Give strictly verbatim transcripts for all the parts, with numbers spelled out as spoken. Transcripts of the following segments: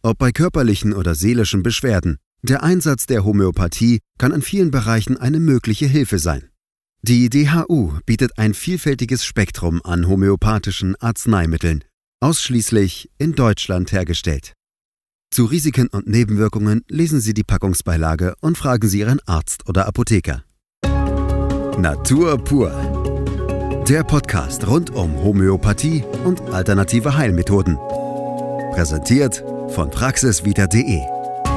Ob bei körperlichen oder seelischen Beschwerden, der Einsatz der Homöopathie kann in vielen Bereichen eine mögliche Hilfe sein. Die D H U bietet ein vielfältiges Spektrum an homöopathischen Arzneimitteln, ausschließlich in Deutschland hergestellt. Zu Risiken und Nebenwirkungen lesen Sie die Packungsbeilage und fragen Sie Ihren Arzt oder Apotheker. Natur pur. Der Podcast rund um Homöopathie und alternative Heilmethoden. Präsentiert von praxisvita punkt de.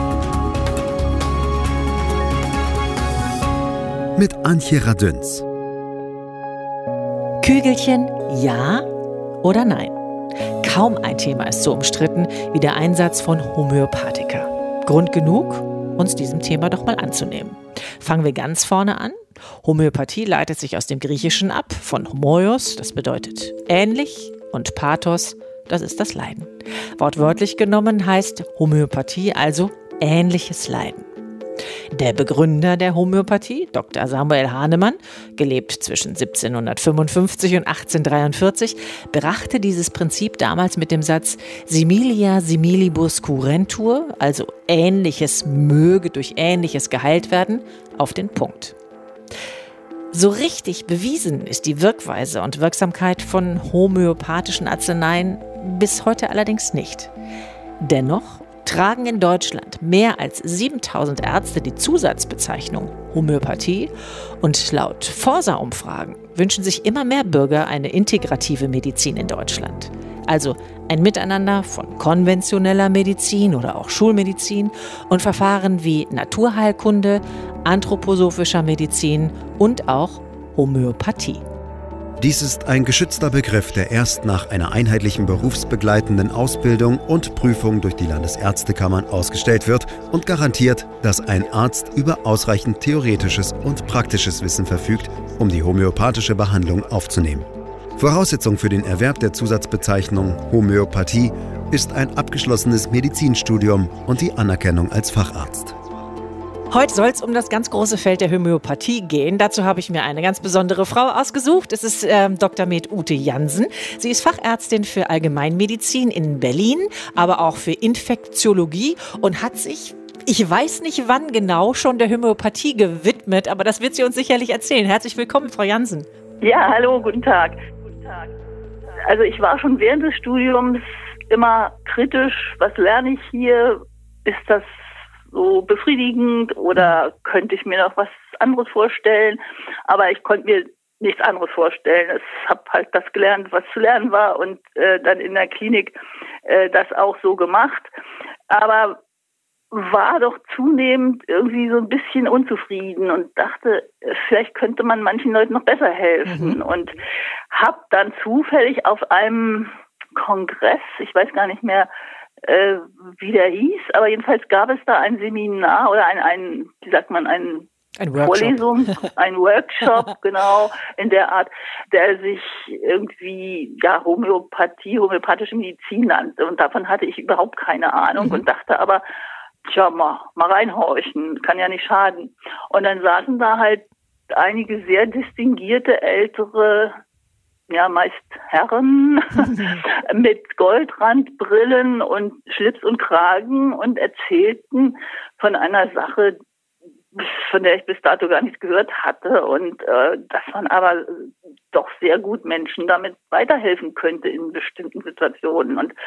Mit Antje Radünz. Kügelchen, ja oder nein? Kaum ein Thema ist so umstritten wie der Einsatz von Homöopathika. Grund genug, uns diesem Thema doch mal anzunehmen. Fangen wir ganz vorne an. Homöopathie leitet sich aus dem Griechischen ab, von Homoios, das bedeutet ähnlich, und Pathos, das ist das Leiden. Wortwörtlich genommen heißt Homöopathie also ähnliches Leiden. Der Begründer der Homöopathie, Doktor Samuel Hahnemann, gelebt zwischen siebzehnhundertfünfundfünfzig und achtzehnhundertdreiundvierzig, brachte dieses Prinzip damals mit dem Satz Similia similibus curentur, also Ähnliches möge durch Ähnliches geheilt werden, auf den Punkt. So richtig bewiesen ist die Wirkweise und Wirksamkeit von homöopathischen Arzneien bis heute allerdings nicht. Dennoch tragen in Deutschland mehr als siebentausend Ärzte die Zusatzbezeichnung Homöopathie und laut Forsa-Umfragen wünschen sich immer mehr Bürger eine integrative Medizin in Deutschland. Also ein Miteinander von konventioneller Medizin oder auch Schulmedizin und Verfahren wie Naturheilkunde, anthroposophischer Medizin und auch Homöopathie. Dies ist ein geschützter Begriff, der erst nach einer einheitlichen berufsbegleitenden Ausbildung und Prüfung durch die Landesärztekammern ausgestellt wird und garantiert, dass ein Arzt über ausreichend theoretisches und praktisches Wissen verfügt, um die homöopathische Behandlung aufzunehmen. Voraussetzung für den Erwerb der Zusatzbezeichnung Homöopathie ist ein abgeschlossenes Medizinstudium und die Anerkennung als Facharzt. Heute soll es um das ganz große Feld der Homöopathie gehen. Dazu habe ich mir eine ganz besondere Frau ausgesucht. Es ist ähm, Doktor Med Ute Jansen. Sie ist Fachärztin für Allgemeinmedizin in Berlin, aber auch für Infektiologie und hat sich, ich weiß nicht wann genau, schon der Homöopathie gewidmet, aber das wird sie uns sicherlich erzählen. Herzlich willkommen, Frau Jansen. Ja, hallo, guten Tag. Guten Tag. Also ich war schon während des Studiums immer kritisch. Was lerne ich hier? Ist das so befriedigend oder könnte ich mir noch was anderes vorstellen? Aber ich konnte mir nichts anderes vorstellen. Ich habe halt das gelernt, was zu lernen war und äh, dann in der Klinik äh, das auch so gemacht. Aber war doch zunehmend irgendwie so ein bisschen unzufrieden und dachte, vielleicht könnte man manchen Leuten noch besser helfen. Mhm. Und habe dann zufällig auf einem Kongress, ich weiß gar nicht mehr, Äh, wie der hieß, aber jedenfalls gab es da ein Seminar oder ein, ein wie sagt man, ein, ein Vorlesung, ein Workshop, genau, in der Art, der sich irgendwie, ja, Homöopathie, homöopathische Medizin nannte. Und davon hatte ich überhaupt keine Ahnung mhm. und dachte aber, tja, mal, mal reinhorchen, kann ja nicht schaden. Und dann saßen da halt einige sehr distinguierte ältere, ja, meist Herren mit Goldrandbrillen und Schlips und Kragen und erzählten von einer Sache, von der ich bis dato gar nichts gehört hatte und äh, dass man aber doch sehr gut Menschen damit weiterhelfen könnte in bestimmten Situationen. Und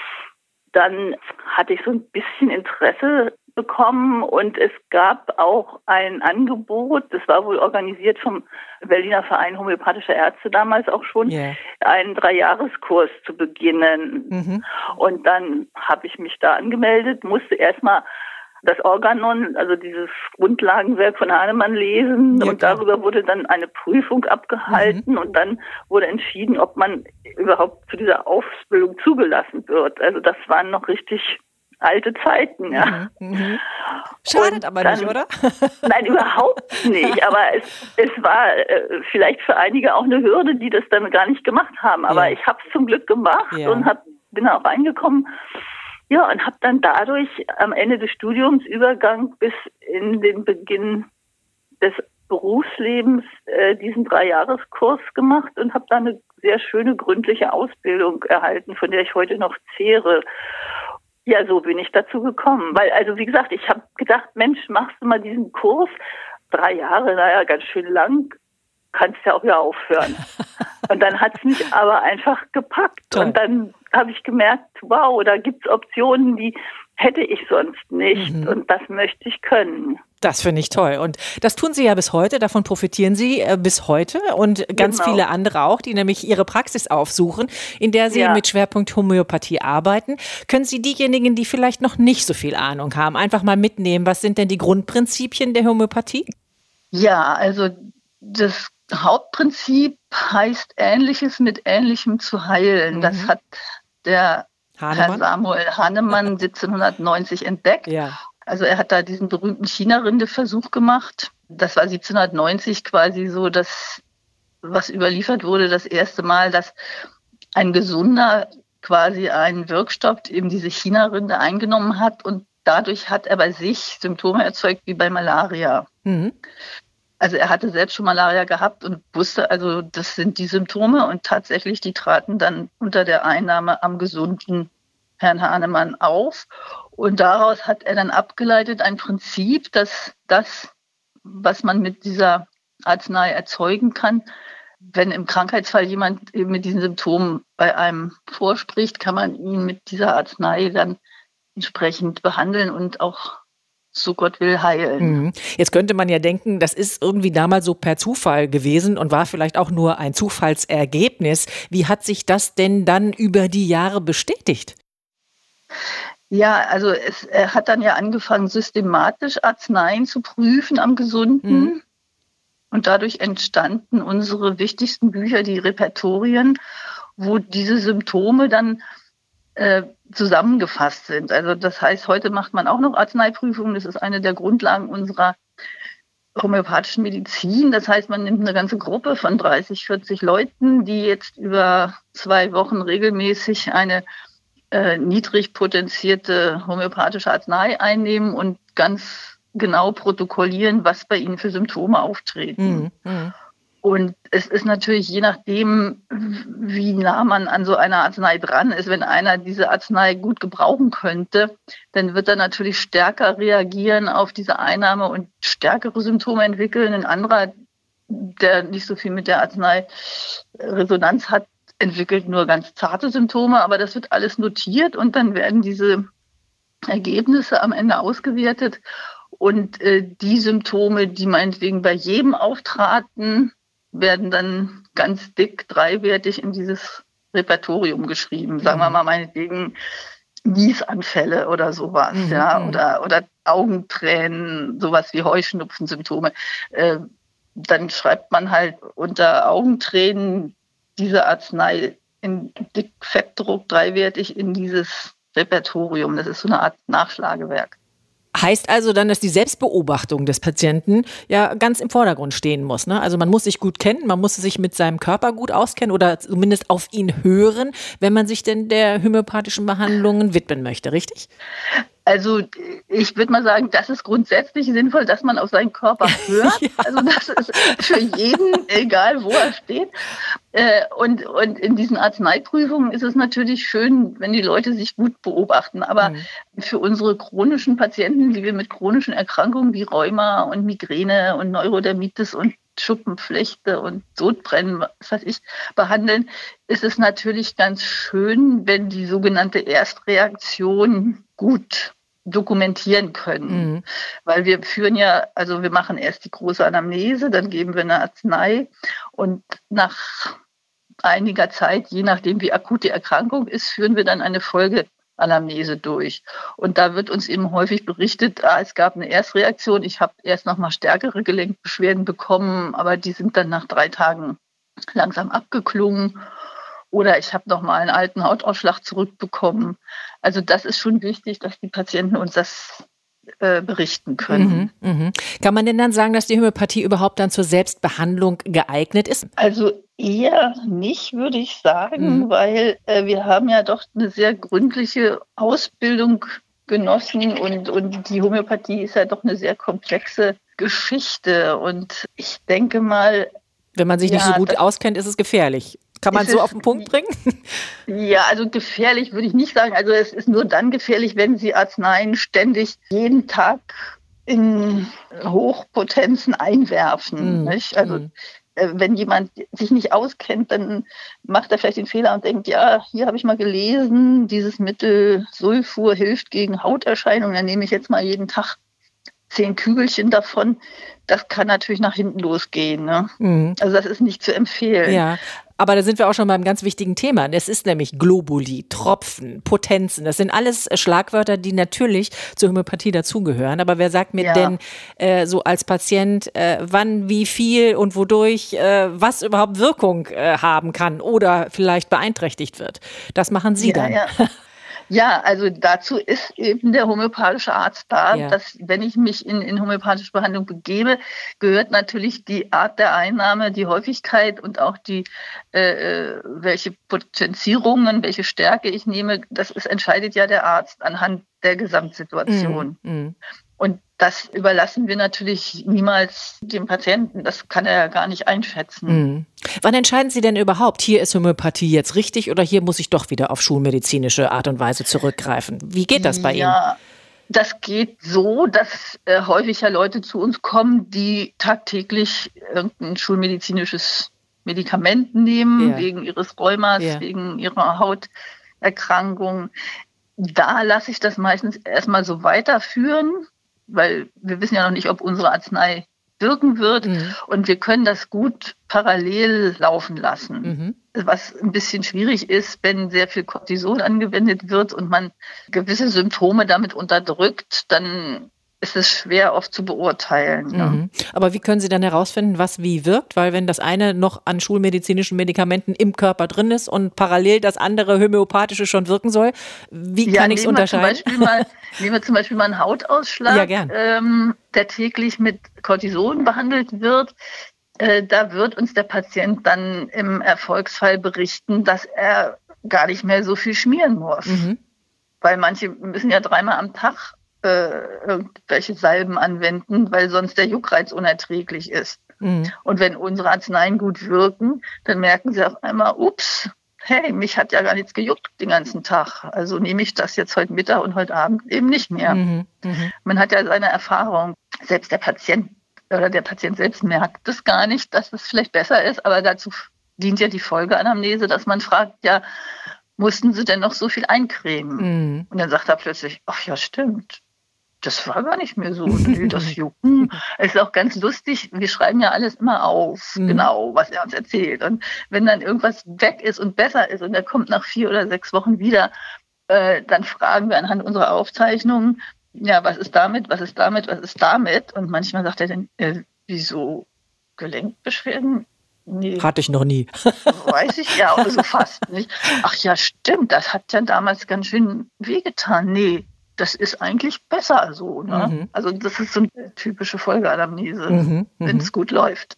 dann hatte ich so ein bisschen Interesse bekommen und es gab auch ein Angebot, das war wohl organisiert vom Berliner Verein Homöopathischer Ärzte damals auch schon, yeah. einen Dreijahreskurs zu beginnen. Mhm. Und dann habe ich mich da angemeldet, musste erstmal das Organon, also dieses Grundlagenwerk von Hahnemann lesen ja, und darüber wurde dann eine Prüfung abgehalten mhm. und dann wurde entschieden, ob man überhaupt zu dieser Ausbildung zugelassen wird. Also das waren noch richtig alte Zeiten, ja. Mhm. Schadet und aber dann, nicht, oder? Nein, überhaupt nicht. Aber es, es war äh, vielleicht für einige auch eine Hürde, die das dann gar nicht gemacht haben. Aber ja. ich habe es zum Glück gemacht ja. und hab, bin da auch reingekommen. Ja, und habe dann dadurch am Ende des Studiums Übergang bis in den Beginn des Berufslebens äh, diesen Dreijahreskurs gemacht und habe da eine sehr schöne, gründliche Ausbildung erhalten, von der ich heute noch zehre. Ja, so bin ich dazu gekommen. Weil, also wie gesagt, ich habe gedacht, Mensch, machst du mal diesen Kurs? Drei Jahre, naja, ganz schön lang, kannst ja auch wieder aufhören. Und dann hat es mich aber einfach gepackt. Toll. Und dann habe ich gemerkt, wow, da gibt es Optionen, die hätte ich sonst nicht. Mhm. Und das möchte ich können. Das finde ich toll. Und das tun Sie ja bis heute. Davon profitieren Sie äh, bis heute und ganz genau. viele andere auch, die nämlich ihre Praxis aufsuchen, in der Sie ja. mit Schwerpunkt Homöopathie arbeiten. Können Sie diejenigen, die vielleicht noch nicht so viel Ahnung haben, einfach mal mitnehmen? Was sind denn die Grundprinzipien der Homöopathie? Ja, also das Hauptprinzip heißt, Ähnliches mit Ähnlichem zu heilen. Mhm. Das hat der Hahnemann? Herr Samuel Hahnemann siebzehnhundertneunzig entdeckt. Ja. Also er hat da diesen berühmten China-Rinde-Versuch gemacht. Das war siebzehnhundertneunzig quasi so, das, was überliefert wurde, das erste Mal, dass ein Gesunder quasi einen Wirkstoff, eben diese China-Rinde, eingenommen hat und dadurch hat er bei sich Symptome erzeugt wie bei Malaria. Mhm. Also er hatte selbst schon Malaria gehabt und wusste, also das sind die Symptome und tatsächlich, die traten dann unter der Einnahme am gesunden Herrn Hahnemann auf. Und daraus hat er dann abgeleitet ein Prinzip, dass das, was man mit dieser Arznei erzeugen kann, wenn im Krankheitsfall jemand eben mit diesen Symptomen bei einem vorspricht, kann man ihn mit dieser Arznei dann entsprechend behandeln und auch, so Gott will, heilen. Jetzt könnte man ja denken, das ist irgendwie damals so per Zufall gewesen und war vielleicht auch nur ein Zufallsergebnis. Wie hat sich das denn dann über die Jahre bestätigt? Ja, also es, er hat dann ja angefangen, systematisch Arzneien zu prüfen am Gesunden. Mhm. Und dadurch entstanden unsere wichtigsten Bücher, die Repertorien, wo diese Symptome dann äh, zusammengefasst sind. Also das heißt, heute macht man auch noch Arzneiprüfungen. Das ist eine der Grundlagen unserer homöopathischen Medizin. Das heißt, man nimmt eine ganze Gruppe von dreißig, vierzig Leuten, die jetzt über zwei Wochen regelmäßig eine äh, niedrig potenzierte homöopathische Arznei einnehmen und ganz genau protokollieren, was bei ihnen für Symptome auftreten. Mhm. Und es ist natürlich je nachdem, wie nah man an so einer Arznei dran ist. Wenn einer diese Arznei gut gebrauchen könnte, dann wird er natürlich stärker reagieren auf diese Einnahme und stärkere Symptome entwickeln. Ein anderer, der nicht so viel mit der Arznei Resonanz hat, entwickelt nur ganz zarte Symptome. Aber das wird alles notiert und dann werden diese Ergebnisse am Ende ausgewertet. Und äh, die Symptome, die meinetwegen bei jedem auftraten, werden dann ganz dick dreiwertig in dieses Repertorium geschrieben. Sagen wir mal meinetwegen Niesanfälle oder sowas, mhm. ja, oder, oder Augentränen, sowas wie Heuschnupfensymptome. Äh, dann schreibt man halt unter Augentränen diese Arznei in dick Fettdruck dreiwertig in dieses Repertorium. Das ist so eine Art Nachschlagewerk. Heißt also dann, dass die Selbstbeobachtung des Patienten ja ganz im Vordergrund stehen muss, ne? Also man muss sich gut kennen, man muss sich mit seinem Körper gut auskennen oder zumindest auf ihn hören, wenn man sich denn der homöopathischen Behandlungen widmen möchte, richtig? Also ich würde mal sagen, das ist grundsätzlich sinnvoll, dass man auf seinen Körper hört. Ja. Also das ist für jeden, egal wo er steht. Und, und in diesen Arzneiprüfungen ist es natürlich schön, wenn die Leute sich gut beobachten. Aber mhm. für unsere chronischen Patienten, die wir mit chronischen Erkrankungen wie Rheuma und Migräne und Neurodermitis und Schuppenflechte und Sodbrennen, was weiß ich, behandeln, ist es natürlich ganz schön, wenn die sogenannte Erstreaktion gut dokumentieren können. Mhm. Weil wir führen ja, also wir machen erst die große Anamnese, dann geben wir eine Arznei und nach einiger Zeit, je nachdem wie akut die Erkrankung ist, führen wir dann eine Folgeanamnese durch. Und da wird uns eben häufig berichtet, ah, es gab eine Erstreaktion, ich habe erst noch mal stärkere Gelenkbeschwerden bekommen, aber die sind dann nach drei Tagen langsam abgeklungen. Oder ich habe noch mal einen alten Hautausschlag zurückbekommen. Also das ist schon wichtig, dass die Patienten uns das äh, berichten können. Mhm, mh. Kann man denn dann sagen, dass die Homöopathie überhaupt dann zur Selbstbehandlung geeignet ist? Also eher nicht, würde ich sagen, mhm. weil äh, wir haben ja doch eine sehr gründliche Ausbildung genossen und, und die Homöopathie ist ja doch eine sehr komplexe Geschichte. Und ich denke mal, wenn man sich ja, nicht so gut auskennt, ist es gefährlich. Kann man ist so es, auf den Punkt bringen? Ja, also gefährlich würde ich nicht sagen. Also es ist nur dann gefährlich, wenn Sie Arzneien ständig jeden Tag in Hochpotenzen einwerfen. Mm, Nicht? Also mm. äh, wenn jemand sich nicht auskennt, dann macht er vielleicht den Fehler und denkt, ja, hier habe ich mal gelesen, dieses Mittel Sulfur hilft gegen Hauterscheinungen, dann nehme ich jetzt mal jeden Tag zehn Kügelchen davon. Das kann natürlich nach hinten losgehen. Ne? Mm. Also das ist nicht zu empfehlen. Ja. Aber da sind wir auch schon beim ganz wichtigen Thema. Es ist nämlich Globuli, Tropfen, Potenzen. Das sind alles Schlagwörter, die natürlich zur Homöopathie dazugehören. Aber wer sagt mir ja. denn äh, so als Patient, äh, wann, wie viel und wodurch, äh, was überhaupt Wirkung äh, haben kann oder vielleicht beeinträchtigt wird? Das machen Sie ja, dann. Ja. Ja, also dazu ist eben der homöopathische Arzt da, ja. dass wenn ich mich in, in homöopathische Behandlung begebe, gehört natürlich die Art der Einnahme, die Häufigkeit und auch die, äh, welche Potenzierungen, welche Stärke ich nehme, das ist, entscheidet ja der Arzt anhand der Gesamtsituation. Mm, mm. Und das überlassen wir natürlich niemals dem Patienten. Das kann er ja gar nicht einschätzen. Mhm. Wann entscheiden Sie denn überhaupt, hier ist Homöopathie jetzt richtig oder hier muss ich doch wieder auf schulmedizinische Art und Weise zurückgreifen? Wie geht das bei ja, Ihnen? Das geht so, dass äh, häufig ja Leute zu uns kommen, die tagtäglich irgendein schulmedizinisches Medikament nehmen, ja. wegen ihres Rheumas, ja. wegen ihrer Hauterkrankung. Da lasse ich das meistens erstmal so weiterführen, weil wir wissen ja noch nicht, ob unsere Arznei wirken wird. Mhm. Und wir können das gut parallel laufen lassen. Mhm. Was ein bisschen schwierig ist, wenn sehr viel Cortison angewendet wird und man gewisse Symptome damit unterdrückt, dann ist es schwer oft zu beurteilen. Mhm. Ja. Aber wie können Sie dann herausfinden, was wie wirkt? Weil wenn das eine noch an schulmedizinischen Medikamenten im Körper drin ist und parallel das andere homöopathische schon wirken soll, wie ja, kann ich es unterscheiden? Zum Beispiel mal, nehmen wir zum Beispiel mal einen Hautausschlag, ja, gern. Ähm, der täglich mit Cortison behandelt wird. Äh, da wird uns der Patient dann im Erfolgsfall berichten, dass er gar nicht mehr so viel schmieren muss. Mhm. Weil manche müssen ja dreimal am Tag irgendwelche Salben anwenden, weil sonst der Juckreiz unerträglich ist. Mhm. Und wenn unsere Arzneien gut wirken, dann merken sie auf einmal, ups, hey, mich hat ja gar nichts gejuckt den ganzen Tag. Also nehme ich das jetzt heute Mittag und heute Abend eben nicht mehr. Mhm. Mhm. Man hat ja seine Erfahrung. Selbst der Patient oder der Patient selbst merkt das gar nicht, dass es vielleicht besser ist, aber dazu dient ja die Folgeanamnese, dass man fragt, ja, mussten Sie denn noch so viel eincremen? Mhm. Und dann sagt er plötzlich, ach ja, stimmt. Das war gar nicht mehr so. Das Jucken ist auch ganz lustig. Wir schreiben ja alles immer auf, mhm. genau, was er uns erzählt. Und wenn dann irgendwas weg ist und besser ist und er kommt nach vier oder sechs Wochen wieder, äh, dann fragen wir anhand unserer Aufzeichnungen, ja, was ist damit, was ist damit, was ist damit? Und manchmal sagt er dann, äh, wieso Gelenkbeschwerden? Nee. Hatte ich noch nie. Weiß ich ja, oder so fast nicht. Ach ja, stimmt, das hat ja damals ganz schön wehgetan. Nee. Das ist eigentlich besser so. Ne? Mhm. Also das ist so eine typische Folgeanamnese, mhm, wenn es gut läuft.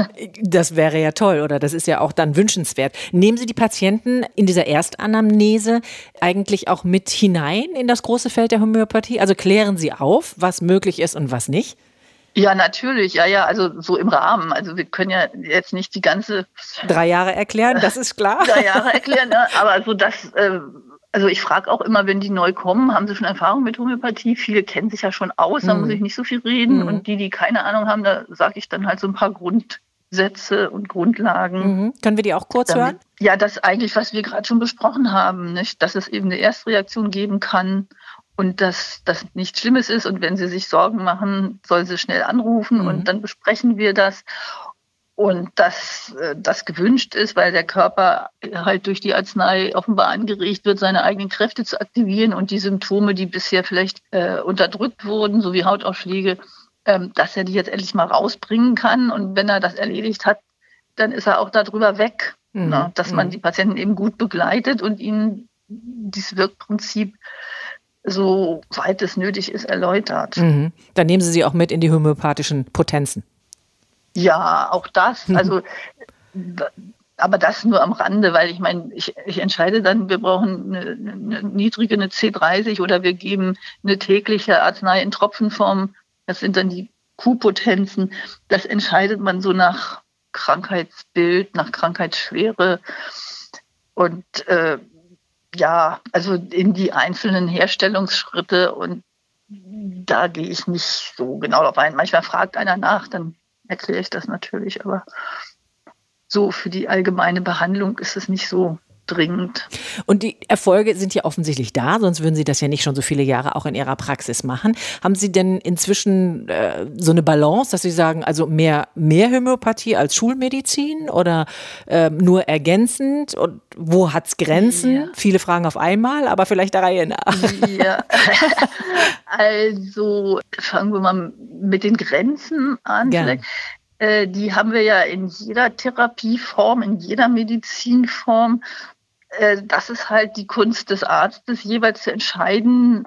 Das wäre ja toll oder das ist ja auch dann wünschenswert. Nehmen Sie die Patienten in dieser Erstanamnese eigentlich auch mit hinein in das große Feld der Homöopathie? Also klären Sie auf, was möglich ist und was nicht? Ja, natürlich. Ja, ja, also so im Rahmen. Also wir können ja jetzt nicht die ganze... Drei Jahre erklären, das ist klar. Drei Jahre erklären, ne? Aber so das... Äh, Also ich frage auch immer, wenn die neu kommen, haben sie schon Erfahrung mit Homöopathie? Viele kennen sich ja schon aus, da mhm. muss ich nicht so viel reden. Mhm. Und die, die keine Ahnung haben, da sage ich dann halt so ein paar Grundsätze und Grundlagen. Mhm. Können wir die auch kurz damit, hören? Ja, das eigentlich, was wir gerade schon besprochen haben, nicht? Dass es eben eine Erstreaktion geben kann und dass das nichts Schlimmes ist. Und wenn sie sich Sorgen machen, soll sie schnell anrufen mhm. und dann besprechen wir das. Und dass das gewünscht ist, weil der Körper halt durch die Arznei offenbar angeregt wird, seine eigenen Kräfte zu aktivieren und die Symptome, die bisher vielleicht äh, unterdrückt wurden, so wie Hautausschläge, ähm, dass er die jetzt endlich mal rausbringen kann. Und wenn er das erledigt hat, dann ist er auch darüber weg, mhm. ne? Dass man die Patienten eben gut begleitet und ihnen dieses Wirkprinzip so weit es nötig ist, erläutert. Mhm. Dann nehmen Sie sie auch mit in die homöopathischen Potenzen. Ja, auch das. Also, aber das nur am Rande, weil ich meine, ich, ich entscheide dann, wir brauchen eine, eine niedrige, eine C dreißig oder wir geben eine tägliche Arznei in Tropfenform. Das sind dann die Q-Potenzen. Das entscheidet man so nach Krankheitsbild, nach Krankheitsschwere und äh, ja, also in die einzelnen Herstellungsschritte, und da gehe ich nicht so genau drauf ein. Manchmal fragt einer nach, dann erkläre ich das natürlich, aber so für die allgemeine Behandlung ist es nicht so dringend. Und die Erfolge sind ja offensichtlich da, sonst würden Sie das ja nicht schon so viele Jahre auch in Ihrer Praxis machen. Haben Sie denn inzwischen äh, so eine Balance, dass Sie sagen, also mehr, mehr Homöopathie als Schulmedizin oder äh, nur ergänzend? Und wo hat's Grenzen? Ja. Viele Fragen auf einmal, aber vielleicht der Reihe nach. Ja. Also fangen wir mal mit den Grenzen an. Gerne. Die haben wir ja in jeder Therapieform, in jeder Medizinform. Das ist halt die Kunst des Arztes, jeweils zu entscheiden,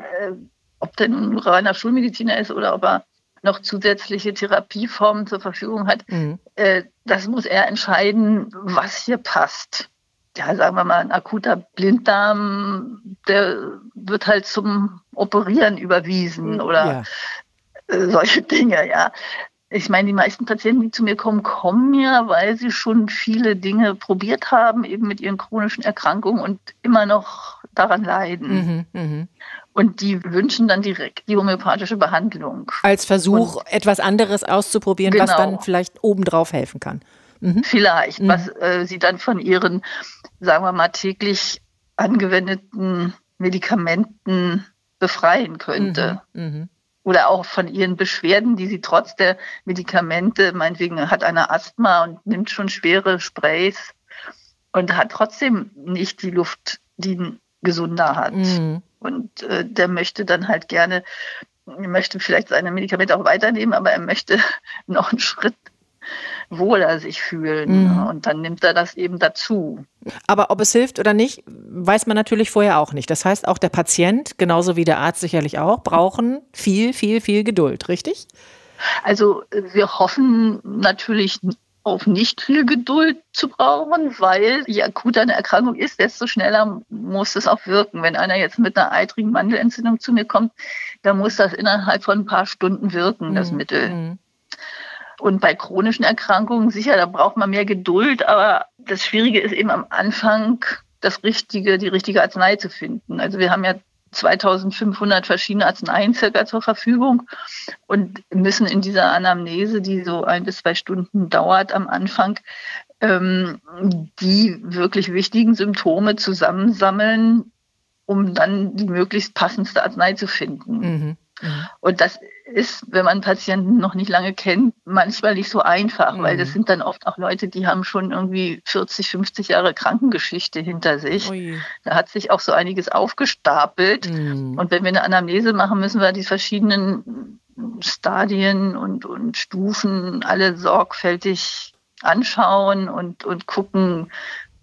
ob der nun reiner Schulmediziner ist oder ob er noch zusätzliche Therapieformen zur Verfügung hat. Mhm. Das muss er entscheiden, was hier passt. Ja, sagen wir mal, ein akuter Blinddarm, der wird halt zum Operieren überwiesen oder ja. solche Dinge, ja. Ich meine, die meisten Patienten, die zu mir kommen, kommen ja, weil sie schon viele Dinge probiert haben, eben mit ihren chronischen Erkrankungen und immer noch daran leiden. Mhm, mh. Und die wünschen dann direkt die homöopathische Behandlung. Als Versuch, und etwas anderes auszuprobieren, genau. was dann vielleicht obendrauf helfen kann. Mhm. Vielleicht, mhm. was äh, sie dann von ihren, sagen wir mal, täglich angewendeten Medikamenten befreien könnte. Mhm, mh. Oder auch von ihren Beschwerden, die sie trotz der Medikamente, meinetwegen hat einer Asthma und nimmt schon schwere Sprays und hat trotzdem nicht die Luft, die ein Gesunder hat. Mhm. Und äh, der möchte dann halt gerne, möchte vielleicht seine Medikamente auch weiternehmen, aber er möchte noch einen Schritt wohler sich fühlen. Mhm. Und dann nimmt er das eben dazu. Aber ob es hilft oder nicht, weiß man natürlich vorher auch nicht. Das heißt, auch der Patient, genauso wie der Arzt sicherlich auch, brauchen viel, viel, viel Geduld, richtig? Also wir hoffen natürlich auf nicht viel Geduld zu brauchen, weil je akuter eine Erkrankung ist, desto schneller muss es auch wirken. Wenn einer jetzt mit einer eitrigen Mandelentzündung zu mir kommt, dann muss das innerhalb von ein paar Stunden wirken, das mhm. Mittel. Mhm. Und bei chronischen Erkrankungen, sicher, da braucht man mehr Geduld, aber das Schwierige ist eben am Anfang, das richtige, die richtige Arznei zu finden. Also wir haben ja zweitausendfünfhundert verschiedene Arzneien circa zur Verfügung und müssen in dieser Anamnese, die so ein bis zwei Stunden dauert am Anfang, ähm, die wirklich wichtigen Symptome zusammensammeln, um dann die möglichst passendste Arznei zu finden. Mhm. Mhm. Und das ist, wenn man Patienten noch nicht lange kennt, manchmal nicht so einfach, mhm. weil das sind dann oft auch Leute, die haben schon irgendwie vierzig, fünfzig Jahre Krankengeschichte hinter sich. Ui. Da hat sich auch so einiges aufgestapelt. Mhm. Und wenn wir eine Anamnese machen, müssen wir die verschiedenen Stadien und, und Stufen alle sorgfältig anschauen und, und gucken,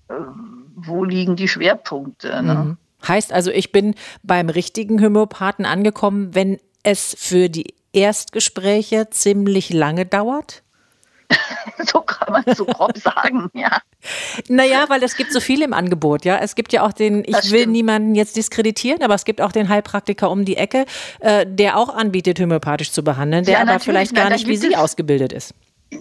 wo liegen die Schwerpunkte. Ne? Mhm. Heißt also, ich bin beim richtigen Homöopathen angekommen, wenn es für die Erstgespräche ziemlich lange dauert? So kann man so grob sagen, ja. Naja, weil es gibt so viel im Angebot, ja. Es gibt ja auch den, ich will niemanden jetzt diskreditieren, aber es gibt auch den Heilpraktiker um die Ecke, äh, der auch anbietet, homöopathisch zu behandeln, der ja, aber vielleicht gar nicht wie Sie ausgebildet ist.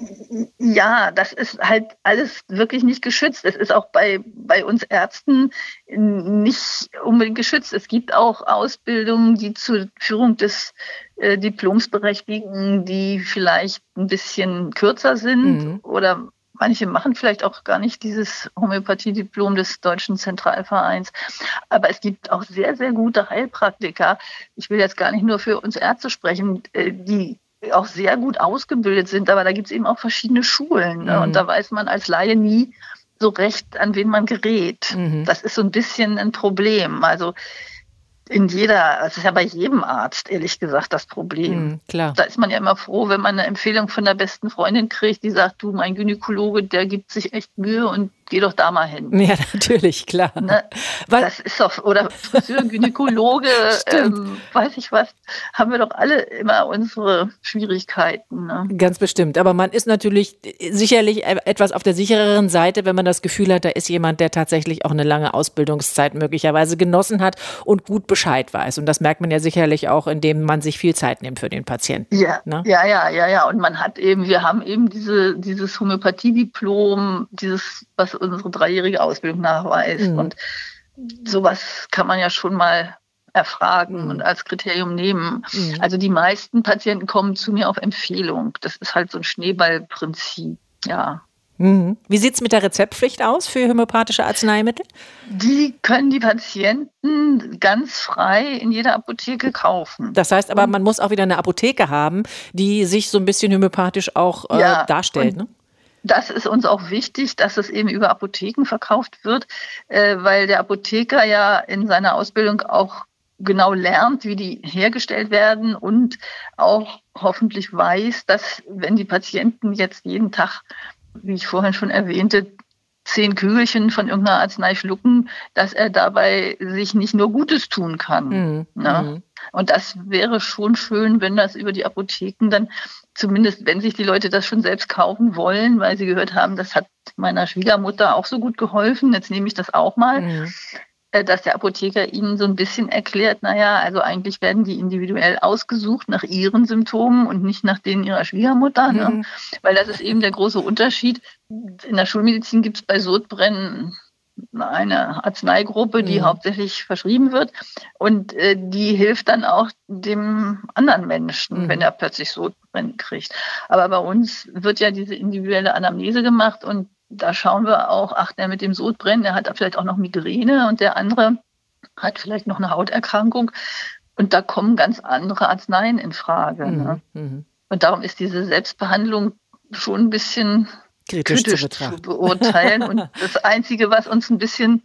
Ja, das ist halt alles wirklich nicht geschützt. Es ist auch bei, bei uns Ärzten nicht unbedingt geschützt. Es gibt auch Ausbildungen, die zur Führung des äh, Diploms berechtigen, die vielleicht ein bisschen kürzer sind mhm. oder manche machen vielleicht auch gar nicht dieses Homöopathie-Diplom des Deutschen Zentralvereins. Aber es gibt auch sehr, sehr gute Heilpraktiker. Ich will jetzt gar nicht nur für uns Ärzte sprechen, äh, die auch sehr gut ausgebildet sind, aber da gibt es eben auch verschiedene Schulen. Ne? Mhm. Und da weiß man als Laie nie so recht, an wen man gerät. Mhm. Das ist so ein bisschen ein Problem. Also in jeder, das ist ja bei jedem Arzt, ehrlich gesagt, das Problem. Mhm, klar. Da ist man ja immer froh, wenn man eine Empfehlung von der besten Freundin kriegt, die sagt, du, mein Gynäkologe, der gibt sich echt Mühe und geh doch da mal hin. Ja, natürlich, klar. Ne? Das ist doch, oder Friseur, Gynäkologe, ähm, weiß ich was, haben wir doch alle immer unsere Schwierigkeiten. Ne? Ganz bestimmt. Aber man ist natürlich sicherlich etwas auf der sichereren Seite, wenn man das Gefühl hat, da ist jemand, der tatsächlich auch eine lange Ausbildungszeit möglicherweise genossen hat und gut Bescheid weiß. Und das merkt man ja sicherlich auch, indem man sich viel Zeit nimmt für den Patienten. Ja, ne? ja, ja, ja, ja. Und man hat eben, wir haben eben diese, dieses Homöopathiediplom, dieses, was unsere dreijährige Ausbildung nachweist. Mhm. Und sowas kann man ja schon mal erfragen mhm. und als Kriterium nehmen. Mhm. Also die meisten Patienten kommen zu mir auf Empfehlung. Das ist halt so ein Schneeballprinzip, ja. Mhm. Wie sieht es mit der Rezeptpflicht aus für homöopathische Arzneimittel? Die können die Patienten ganz frei in jeder Apotheke kaufen. Das heißt aber, man muss auch wieder eine Apotheke haben, die sich so ein bisschen homöopathisch auch äh, ja, darstellt, ne? Das ist uns auch wichtig, dass es eben über Apotheken verkauft wird, äh, weil der Apotheker ja in seiner Ausbildung auch genau lernt, wie die hergestellt werden und auch hoffentlich weiß, dass wenn die Patienten jetzt jeden Tag, wie ich vorhin schon erwähnte, zehn Kügelchen von irgendeiner Arznei schlucken, dass er dabei sich nicht nur Gutes tun kann. Mhm. Ne? Und das wäre schon schön, wenn das über die Apotheken dann, zumindest wenn sich die Leute das schon selbst kaufen wollen, weil sie gehört haben, das hat meiner Schwiegermutter auch so gut geholfen, jetzt nehme ich das auch mal, mhm. dass der Apotheker ihnen so ein bisschen erklärt, naja, also eigentlich werden die individuell ausgesucht nach ihren Symptomen und nicht nach denen ihrer Schwiegermutter. Mhm. Ne? Weil das ist eben der große Unterschied. In der Schulmedizin gibt es bei Sodbrennen eine Arzneigruppe, die mhm. hauptsächlich verschrieben wird und äh, die hilft dann auch dem anderen Menschen, mhm. wenn er plötzlich Sodbrennen kriegt. Aber bei uns wird ja diese individuelle Anamnese gemacht und da schauen wir auch, ach, der mit dem Sodbrennen, der hat vielleicht auch noch Migräne und der andere hat vielleicht noch eine Hauterkrankung. Und da kommen ganz andere Arzneien in Frage. Mhm. Ne? Mhm. Und darum ist diese Selbstbehandlung schon ein bisschen kritisch, kritisch zu, zu beurteilen. Und das Einzige, was uns ein bisschen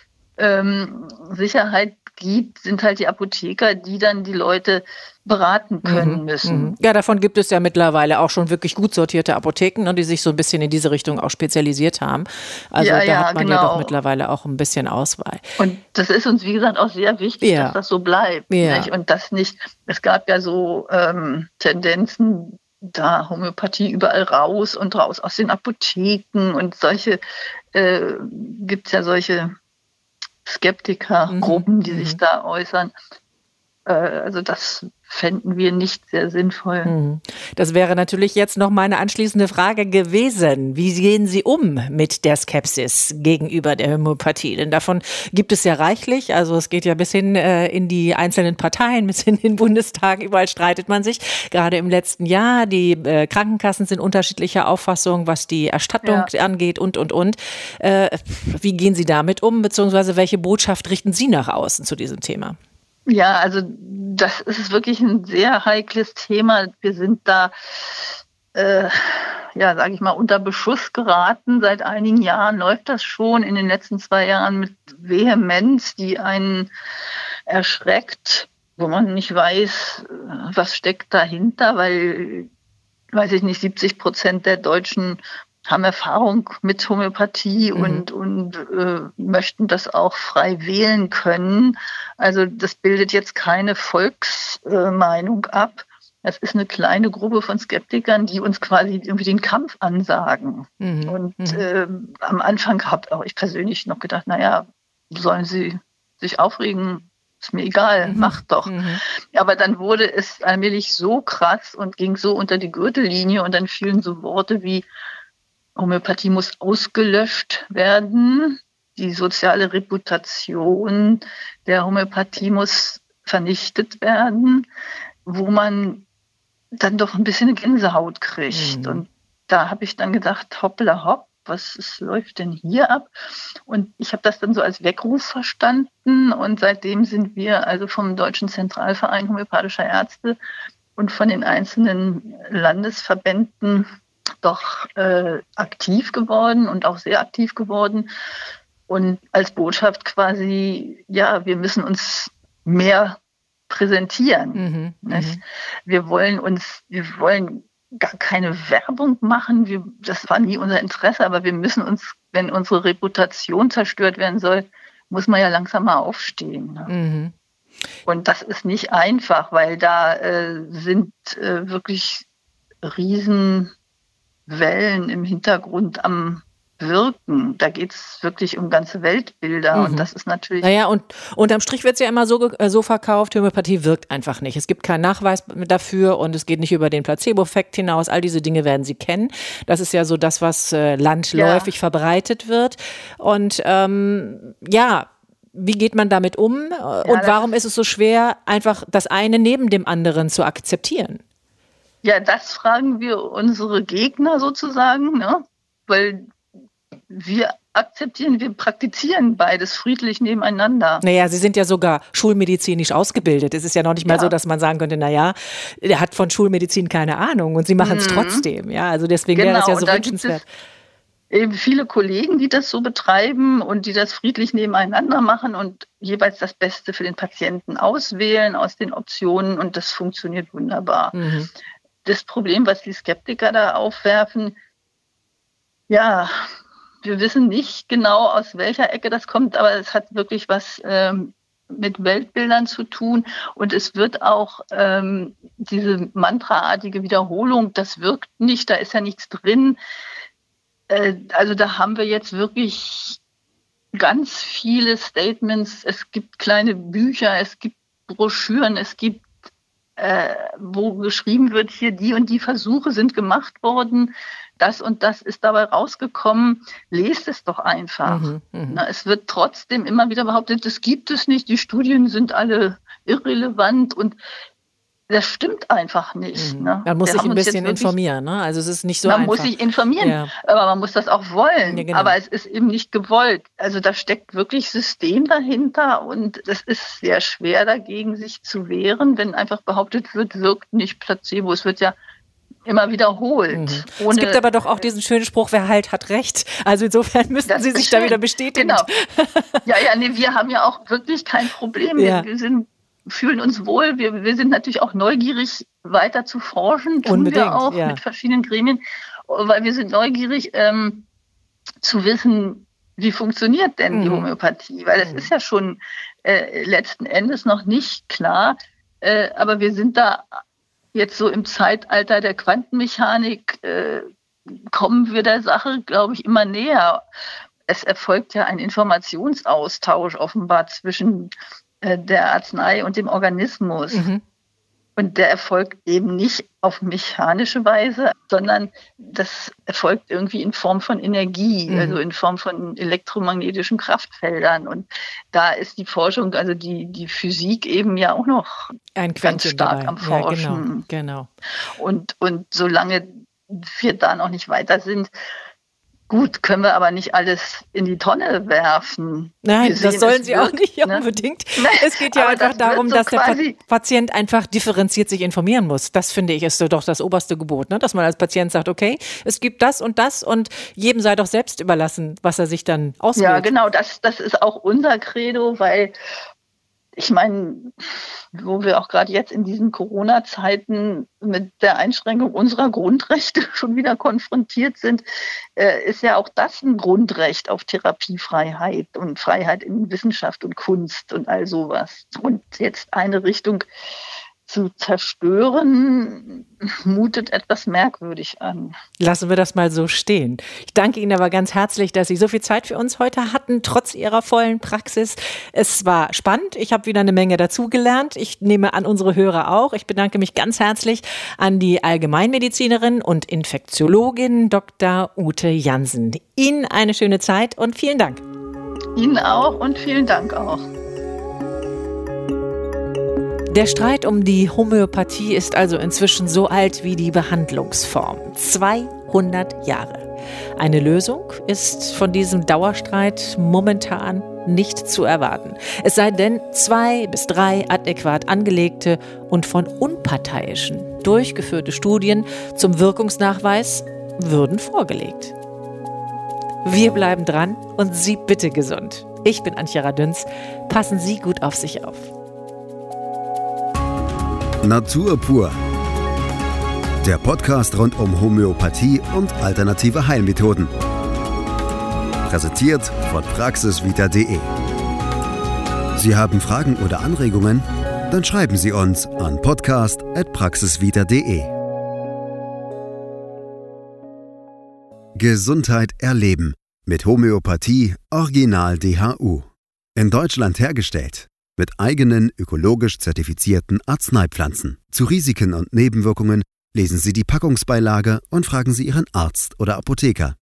ähm, Sicherheit gibt, sind halt die Apotheker, die dann die Leute beraten können müssen. Ja, davon gibt es ja mittlerweile auch schon wirklich gut sortierte Apotheken, und die sich so ein bisschen in diese Richtung auch spezialisiert haben. Also ja, da ja, hat man genau. ja doch mittlerweile auch ein bisschen Auswahl. Und das ist uns, wie gesagt, auch sehr wichtig, ja. dass das so bleibt. Ja. Nicht? Und das nicht, es gab ja so ähm, Tendenzen, da Homöopathie überall raus und raus aus den Apotheken und solche, äh, gibt es ja solche Skeptikergruppen, die mhm. sich da äußern. Äh, also das fänden wir nicht sehr sinnvoll. Das wäre natürlich jetzt noch meine anschließende Frage gewesen. Wie gehen Sie um mit der Skepsis gegenüber der Homöopathie? Denn davon gibt es ja reichlich. Also es geht ja bis hin äh, in die einzelnen Parteien, bis hin in den Bundestag. Überall streitet man sich. Gerade im letzten Jahr. Die äh, Krankenkassen sind unterschiedlicher Auffassung, was die Erstattung ja. angeht und, und, und. Äh, wie gehen Sie damit um? Beziehungsweise welche Botschaft richten Sie nach außen zu diesem Thema? Ja, also das ist wirklich ein sehr heikles Thema. Wir sind da, äh, ja, sage ich mal, unter Beschuss geraten. Seit einigen Jahren läuft das schon, in den letzten zwei Jahren mit Vehemenz, die einen erschreckt, wo man nicht weiß, was steckt dahinter, weil, weiß ich nicht, siebzig Prozent der Deutschen haben Erfahrung mit Homöopathie mhm. und, und äh, möchten das auch frei wählen können. Also das bildet jetzt keine Volksmeinung äh, ab. Das ist eine kleine Gruppe von Skeptikern, die uns quasi irgendwie den Kampf ansagen. Mhm. Und mhm. Äh, am Anfang habe auch ich persönlich noch gedacht, naja, sollen sie sich aufregen? Ist mir egal, mhm. macht doch. Mhm. Aber dann wurde es allmählich so krass und ging so unter die Gürtellinie und dann fielen so Worte wie Homöopathie muss ausgelöscht werden. Die soziale Reputation der Homöopathie muss vernichtet werden, wo man dann doch ein bisschen eine Gänsehaut kriegt. Mhm. Und da habe ich dann gedacht, hoppla hopp, was ist, läuft denn hier ab? Und ich habe das dann so als Weckruf verstanden. Und seitdem sind wir also vom Deutschen Zentralverein Homöopathischer Ärzte und von den einzelnen Landesverbänden doch äh, aktiv geworden und auch sehr aktiv geworden. Und als Botschaft quasi, ja, wir müssen uns mehr präsentieren. Mhm, nicht? Wir wollen uns, wir wollen gar keine Werbung machen. Wir, das war nie unser Interesse, aber wir müssen uns, wenn unsere Reputation zerstört werden soll, muss man ja langsam mal aufstehen. Ne? Mhm. Und das ist nicht einfach, weil da äh, sind äh, wirklich Riesenwellen im Hintergrund am Wirken. Da geht es wirklich um ganze Weltbilder mhm. und das ist natürlich... Naja, und unterm Strich wird es ja immer so, so verkauft, Homöopathie wirkt einfach nicht. Es gibt keinen Nachweis dafür und es geht nicht über den Placebo-Effekt hinaus. All diese Dinge werden Sie kennen. Das ist ja so das, was äh, landläufig ja. verbreitet wird. Und ähm, ja, wie geht man damit um? Ja, und warum ist es so schwer, einfach das eine neben dem anderen zu akzeptieren? Ja, das fragen wir unsere Gegner sozusagen, ne? Weil wir akzeptieren, wir praktizieren beides friedlich nebeneinander. Naja, Sie sind ja sogar schulmedizinisch ausgebildet. Es ist ja noch nicht mal ja. so, dass man sagen könnte, naja, der hat von Schulmedizin keine Ahnung und Sie machen es mhm. trotzdem. Ja, also deswegen genau, wäre das ja so wünschenswert. Eben viele Kollegen, die das so betreiben und die das friedlich nebeneinander machen und jeweils das Beste für den Patienten auswählen aus den Optionen und das funktioniert wunderbar. Mhm. Das Problem, was die Skeptiker da aufwerfen, ja, wir wissen nicht genau, aus welcher Ecke das kommt, aber es hat wirklich was ähm, mit Weltbildern zu tun. Und es wird auch ähm, diese mantraartige Wiederholung, das wirkt nicht, da ist ja nichts drin. Äh, also da haben wir jetzt wirklich ganz viele Statements. Es gibt kleine Bücher, es gibt Broschüren, es gibt, äh, wo geschrieben wird, hier die und die Versuche sind gemacht worden. Das und das ist dabei rausgekommen, lest es doch einfach. Mhm, Na, es wird trotzdem immer wieder behauptet, das gibt es nicht, die Studien sind alle irrelevant und das stimmt einfach nicht. Mhm. Ne? Man muss sich ein bisschen wirklich informieren, ne? Also es ist nicht so man einfach. Man muss sich informieren, ja. aber man muss das auch wollen. Ja, genau. Aber es ist eben nicht gewollt. Also da steckt wirklich System dahinter und es ist sehr schwer dagegen, sich zu wehren, wenn einfach behauptet wird, wirkt nicht Placebo. Es wird ja immer wiederholt. Mhm. Es gibt aber doch auch diesen schönen Spruch, wer heilt, hat recht. Also insofern müssten Sie sich schön. da wieder bestätigen. Genau. Ja, ja, nee, wir haben ja auch wirklich kein Problem. Ja. Wir sind, fühlen uns wohl. Wir, wir sind natürlich auch neugierig, weiter zu forschen. Tun Unbedingt, wir auch ja. mit verschiedenen Gremien, weil wir sind neugierig ähm, zu wissen, wie funktioniert denn mhm. die Homöopathie? Weil das mhm. ist ja schon äh, letzten Endes noch nicht klar. Äh, aber wir sind da jetzt so im Zeitalter der Quantenmechanik äh, kommen wir der Sache, glaube ich, immer näher. Es erfolgt ja ein Informationsaustausch offenbar zwischen äh, der Arznei und dem Organismus. Mhm. Und der erfolgt eben nicht auf mechanische Weise, sondern das erfolgt irgendwie in Form von Energie, mhm. also in Form von elektromagnetischen Kraftfeldern. Und da ist die Forschung, also die, die Physik eben ja auch noch Ein ganz stark dabei. am Forschen. Ja, genau, genau. Und, und solange wir da noch nicht weiter sind, gut, können wir aber nicht alles in die Tonne werfen. Nein, sehen, das sollen Sie wirkt, auch nicht ne? unbedingt. Es geht ja aber einfach das darum, so dass der Patient einfach differenziert sich informieren muss. Das finde ich ist so doch das oberste Gebot, ne? Dass man als Patient sagt, okay, es gibt das und das und jedem sei doch selbst überlassen, was er sich dann auswählt. Ja, genau, das, das ist auch unser Credo, weil ich meine, wo wir auch gerade jetzt in diesen Corona-Zeiten mit der Einschränkung unserer Grundrechte schon wieder konfrontiert sind, äh, ist ja auch das ein Grundrecht auf Therapiefreiheit und Freiheit in Wissenschaft und Kunst und all sowas. Und jetzt eine Richtung zu zerstören, mutet etwas merkwürdig an. Lassen wir das mal so stehen. Ich danke Ihnen aber ganz herzlich, dass Sie so viel Zeit für uns heute hatten, trotz Ihrer vollen Praxis. Es war spannend. Ich habe wieder eine Menge dazugelernt. Ich nehme an, unsere Hörer auch. Ich bedanke mich ganz herzlich an die Allgemeinmedizinerin und Infektiologin Doktor Ute Jansen. Ihnen eine schöne Zeit und vielen Dank. Ihnen auch und vielen Dank auch. Der Streit um die Homöopathie ist also inzwischen so alt wie die Behandlungsform. zweihundert Jahre. Eine Lösung ist von diesem Dauerstreit momentan nicht zu erwarten. Es sei denn, zwei bis drei adäquat angelegte und von Unparteiischen durchgeführte Studien zum Wirkungsnachweis würden vorgelegt. Wir bleiben dran und Sie bitte gesund. Ich bin Antje Radünz. Passen Sie gut auf sich auf. Natur pur. Der Podcast rund um Homöopathie und alternative Heilmethoden. Präsentiert von praxisvita punkt de. Sie haben Fragen oder Anregungen? Dann schreiben Sie uns an podcast at praxisvita punkt de. Gesundheit erleben mit Homöopathie Original D H U. In Deutschland hergestellt. Mit eigenen ökologisch zertifizierten Arzneipflanzen. Zu Risiken und Nebenwirkungen lesen Sie die Packungsbeilage und fragen Sie Ihren Arzt oder Apotheker.